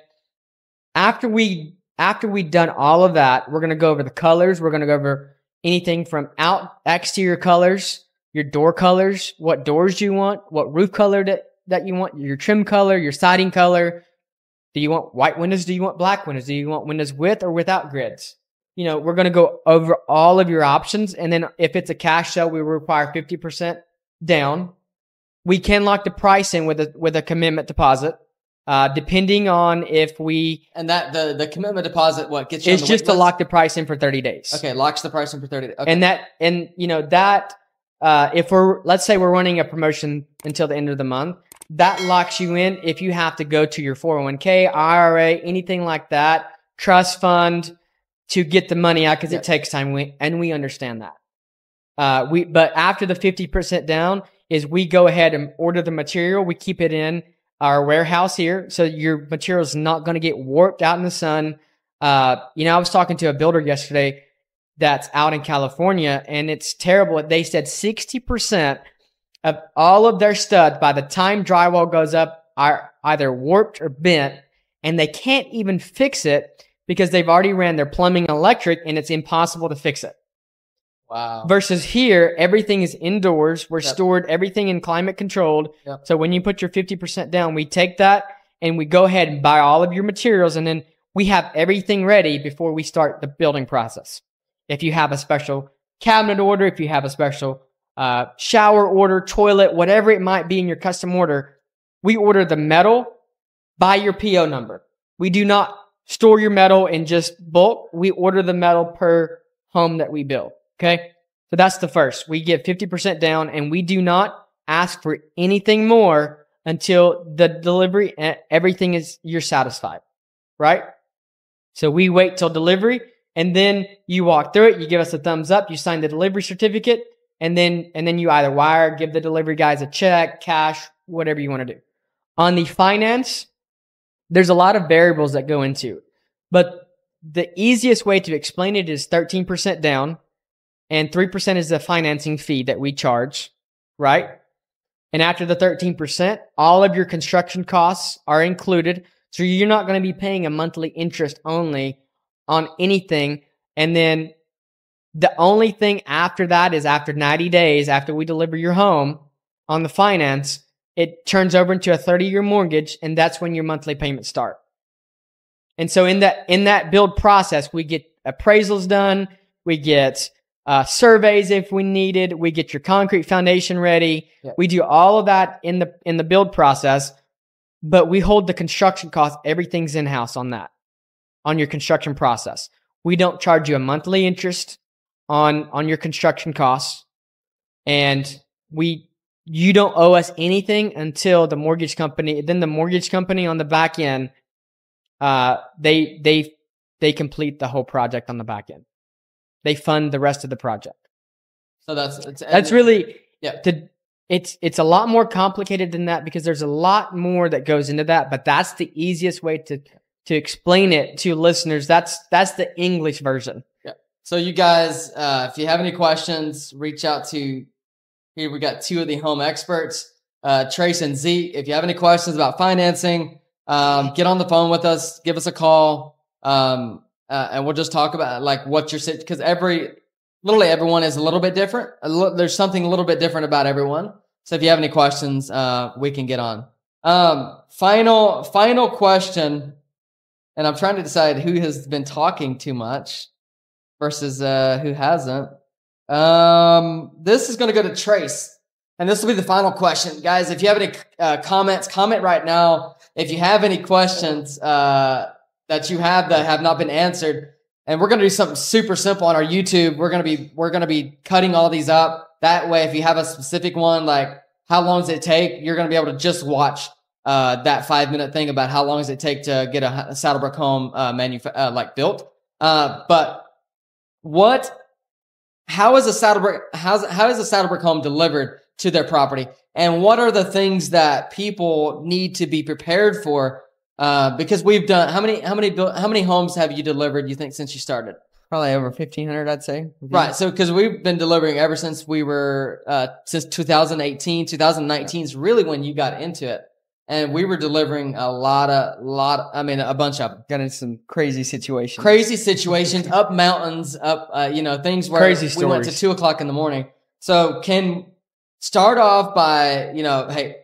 After we, after we've done all of that, we're going to go over the colors. We're going to go over anything from out exterior colors, your door colors, what doors you want, what roof color that that you want, your trim color, your siding color. Do you want white windows? Do you want black windows? Do you want windows with or without grids? You know, we're going to go over all of your options. And then if it's a cash sale, we require fifty percent down. We can lock the price in with a, with a commitment deposit, uh, depending on if we, And that, the, the commitment deposit, what gets you on it's the just wait to list? lock the price in for thirty days. Okay, locks the price in for thirty days. Okay. And that, and you know, that, uh, if we're, let's say we're running a promotion until the end of the month, that locks you in if you have to go to your four oh one k, I R A, anything like that, trust fund to get the money out because Yeah. it takes time. We, and we understand that. Uh, we, but after the fifty percent down is we go ahead and order the material. We keep it in our warehouse here. So your material is not going to get warped out in the sun. Uh, you know, I was talking to a builder yesterday that's out in California, and it's terrible. They said sixty percent of all of their studs by the time drywall goes up are either warped or bent, and they can't even fix it because they've already ran their plumbing and electric, and it's impossible to fix it. Wow. Versus here, everything is indoors. We're Yep. stored everything in climate controlled. Yep. So when you put your fifty percent down, we take that and we go ahead and buy all of your materials, and then we have everything ready before we start the building process. If you have a special cabinet order, if you have a special uh, shower order, toilet, whatever it might be in your custom order, we order the metal by your P O number. We do not store your metal in just bulk. We order the metal per home that we build. Okay. So that's the first. We get fifty percent down, and we do not ask for anything more until the delivery, everything is, you're satisfied. Right? So we wait till delivery, and then you walk through it. You give us a thumbs up. You sign the delivery certificate, and then, and then you either wire, give the delivery guys a check, cash, whatever you want to do. On the finance, there's a lot of variables that go into it, but the easiest way to explain it is thirteen percent down, and three percent is the financing fee that we charge, right? And after the thirteen percent, all of your construction costs are included. So you're not going to be paying a monthly interest only on anything. And then the only thing after that is after ninety days, after we deliver your home on the finance, it turns over into a thirty-year mortgage, and that's when your monthly payments start. And so in that in that build process, we get appraisals done, we get uh, surveys if we needed, we get your concrete foundation ready. Yeah. We do all of that in the in the build process, but we hold the construction cost. Everything's in-house on that, on your construction process. We don't charge you a monthly interest on on your construction costs, and we you don't owe us anything until the mortgage company. Then the mortgage company on the back end, uh, they they they complete the whole project on the back end. They fund the rest of the project. So that's it's, That's really yeah. to, it's it's a lot more complicated than that because there's a lot more that goes into that. But that's the easiest way to to explain it to listeners. That's that's the English version. Yeah. So you guys, uh, if you have any questions, reach out to. Here we got two of the home experts, uh, Trace and Zeke. If you have any questions about financing, um, get on the phone with us, give us a call, um, uh, and we'll just talk about like what your sit because every literally everyone is a little bit different. A li- there's something a little bit different about everyone. So if you have any questions, uh, we can get on. Um, final final question, and I'm trying to decide who has been talking too much versus uh, who hasn't. Um, this is going to go to Trace, and this will be the final question, guys. If you have any uh, comments, comment right now. If you have any questions uh, that you have that have not been answered, and we're going to do something super simple on our YouTube. We're going to be we're going to be cutting all these up. That way, if you have a specific one, like how long does it take, you're going to be able to just watch uh, that five minute thing about how long does it take to get a, a Saddlebrook home uh, manuf- uh, like built. Uh, but what? How is a Saddlebrook how's how is a Saddlebrook home delivered to their property, and what are the things that people need to be prepared for? Uh, because we've done how many how many how many homes have you delivered? You think since you started? Probably over fifteen hundred, I'd say. Right. So because we've been delivering ever since we were uh, since two thousand eighteen, two thousand nineteen is really when you got into it, and we were delivering a lot of lot. I mean, a bunch of them. Got into some crazy situations. Crazy situations, up mountains, up, uh, you know, things where Crazy we went to stories. two o'clock in the morning. So can start off by, you know, hey,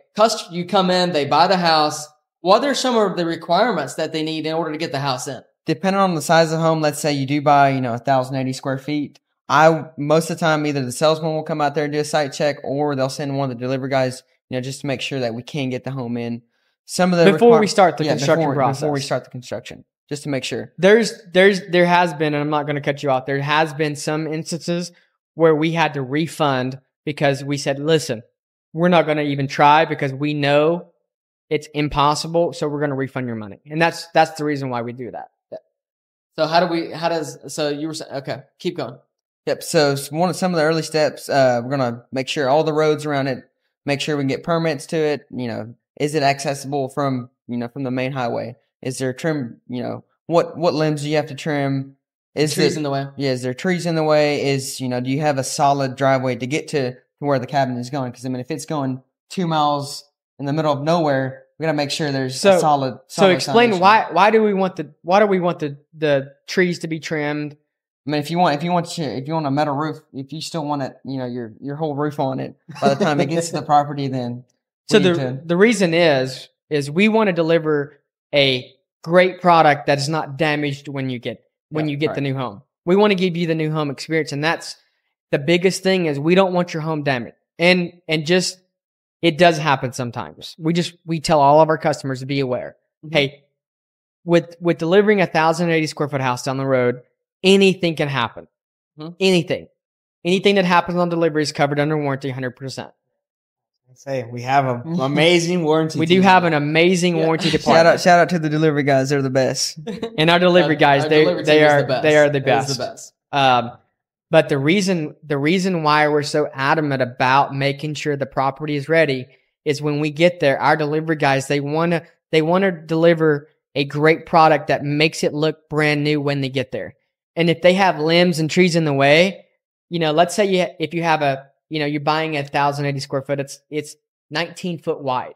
cust- you come in, they buy the house. What are some of the requirements that they need in order to get the house in? Depending on the size of the home, let's say you do buy, you know, one thousand eighty square feet. I, most of the time, either the salesman will come out there and do a site check, or they'll send one of the delivery guys, you know, just to make sure that we can get the home in. Some of the Before requir- we start the yeah, construction before, process. Before we start the construction, just to make sure. There's, there's, there has been, and I'm not going to cut you off. There has been some instances where we had to refund because we said, listen, we're not going to even try because we know it's impossible. So we're going to refund your money. And that's, that's the reason why we do that. So how do we, how does, so you were saying, okay, keep going. Yep. So one of some of the early steps, uh, we're going to make sure all the roads around it, make sure we can get permits to it. You know, is it accessible from, you know, from the main highway? Is there trim, you know, what, what limbs do you have to trim? Is Trees there, in the way. Yeah. Is there trees in the way? Is, you know, do you have a solid driveway to get to where the cabin is going? Cause I mean, if it's going two miles in the middle of nowhere, we got to make sure there's So- a solid, So solid explain foundation. why, why do we want the, why do we want the, the trees to be trimmed? I mean, if you want, if you want, to, if you want a metal roof, if you still want it, you know, your your whole roof on it. By the time it gets to the property, then So we need the, to- the reason is, is we want to deliver a great product that is not damaged when you get, when Yeah, you get right. the new home. We want to give you the new home experience. And that's the biggest thing is we don't want your home damaged. And, and just, it does happen sometimes. We just, we tell all of our customers to be aware. Mhm. Hey, with, with delivering a one thousand eighty square foot house down the road, anything can happen. Mhm. Anything. Anything that happens on delivery is covered under warranty one hundred percent. Say we have an amazing warranty. We do team. have an amazing Yeah. warranty shout department. out, shout out to the delivery guys. They're the best. And our delivery Our- guys, our they, delivery they team is are, the best. they are the It is best. the best. Um, but the reason, the reason why we're so adamant about making sure the property is ready is when we get there, our delivery guys, they want to, they want to deliver a great product that makes it look brand new when they get there. And if they have limbs and trees in the way, you know, let's say you, if you have a, you know, you're buying a one thousand eighty square foot, it's, it's nineteen foot wide.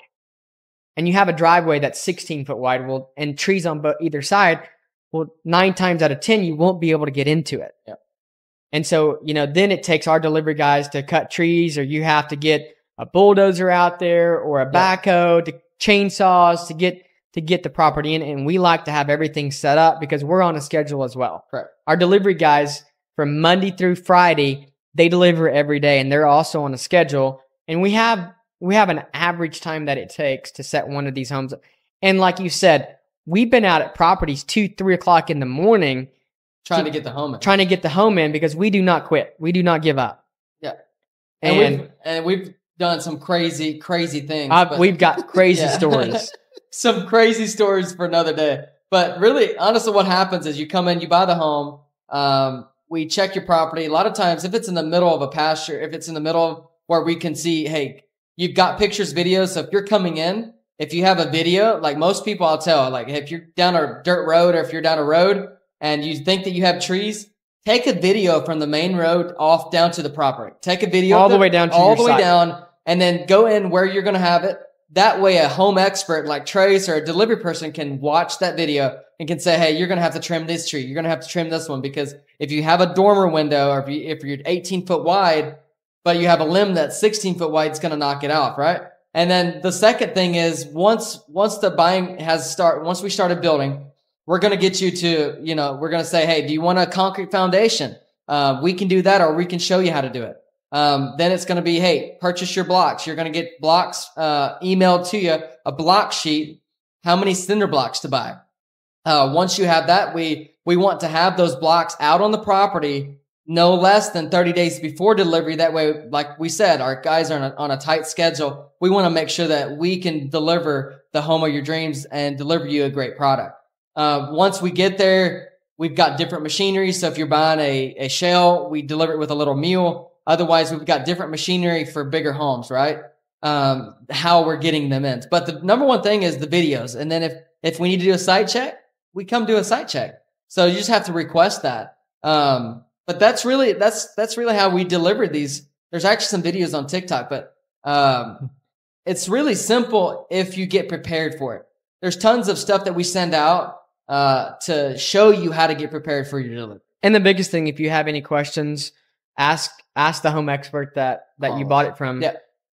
And you have a driveway that's sixteen foot wide, well, and trees on both either side, well, nine times out of ten, you won't be able to get into it. Yep. And so, you know, then it takes our delivery guys to cut trees, or you have to get a bulldozer out there or a backhoe, to chainsaws to get to get the property in. And we like to have everything set up because we're on a schedule as well. Correct. Our delivery guys from Monday through Friday, they deliver every day, and they're also on a schedule. And we have we have an average time that it takes to set one of these homes up. And like you said, we've been out at properties two, three o'clock in the morning Trying to get the home in. trying to get the home in because we do not quit. We do not give up. Yeah. And, And, we've, and we've done some crazy, crazy things. I, but- we've got crazy Yeah. stories. Some crazy stories for another day. But really, honestly, what happens is you come in, you buy the home, um, we check your property. A lot of times, if it's in the middle of a pasture, if it's in the middle of where we can see, hey, you've got pictures, videos. So if you're coming in, if you have a video, like most people I'll tell, like if you're down a dirt road or if you're down a road and you think that you have trees, take a video from the main road off down to the property. Take a video All of the way down to all your the way site. down, and then go in where you're going to have it. That way, a home expert like Trace or a delivery person can watch that video and can say, hey, you're going to have to trim this tree. You're going to have to trim this one, because if you have a dormer window, or if, you, if you're eighteen foot wide, but you have a limb that's sixteen foot wide, it's going to knock it off, right? And then the second thing is once, once the buying has start, once we started building, we're going to get you to, you know, we're going to say, hey, do you want a concrete foundation? Uh, we can do that, or we can show you how to do it. Um, then it's going to be, hey, purchase your blocks. You're going to get blocks, uh, emailed to you, a block sheet, how many cinder blocks to buy. Uh, once you have that, we, we want to have those blocks out on the property no less than thirty days before delivery. That way, like we said, our guys are on a, on a tight schedule. We want to make sure that we can deliver the home of your dreams and deliver you a great product. Uh, once we get there, we've got different machinery. So if you're buying a, a shell, we deliver it with a little mule. Otherwise, we've got different machinery for bigger homes, right? Um, how we're getting them in. But the number one thing is the videos. And then if, if we need to do a site check, we come do a site check. So you just have to request that. Um, but that's really, that's, that's really how we deliver these. There's actually some videos on TikTok, but, um, it's really simple if you get prepared for it. There's tons of stuff that we send out, uh, to show you how to get prepared for your delivery. And the biggest thing, if you have any questions, ask ask the home expert that that you Oh, bought it from. yeah.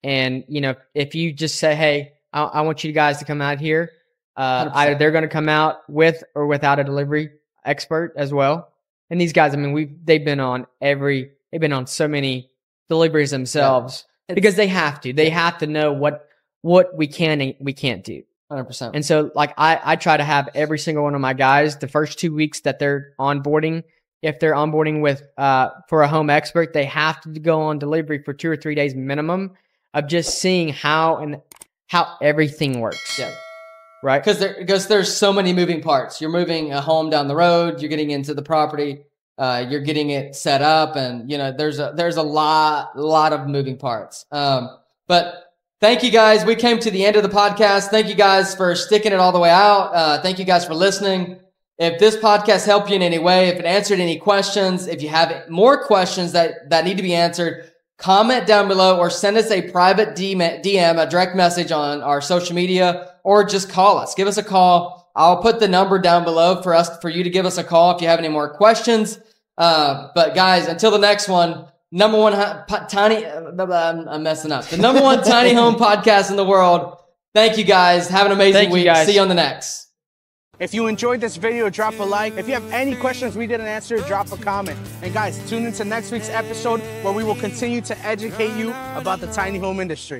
And, you know, if you just say, hey, I, I want you guys to come out here, uh, one hundred percent. either they're going to come out with or without a delivery expert as well. And these guys, I mean, we they've been on every, they've been on so many deliveries themselves Yeah. because they have to. They have to know what what we can and we can't do. one hundred percent. And so, like, I, I try to have every single one of my guys the first two weeks that they're onboarding. If they're onboarding with uh for a home expert, they have to go on delivery for two or three days minimum of just seeing how and how everything works. Yeah. Right. Because there, because there's so many moving parts. You're moving a home down the road. You're getting into the property. Uh, you're getting it set up, and you know there's a there's a lot lot of moving parts. Um, but thank you guys. We came to the end of the podcast. Thank you guys for sticking it all the way out. Uh, thank you guys for listening. If this podcast helped you in any way, if it answered any questions, if you have more questions that that need to be answered, comment down below or send us a private D M, a direct message on our social media, or just call us. Give us a call. I'll put the number down below for us, for you to give us a call if you have any more questions. Uh, but guys, until the next one, number one tiny, I'm, I'm messing up. The number one tiny home podcast in the world. Thank you guys. Have an amazing Thank you, week. guys. See you on the next. If you enjoyed this video, drop a like. If you have any questions we didn't answer, drop a comment. And guys, tune into next week's episode where we will continue to educate you about the tiny home industry.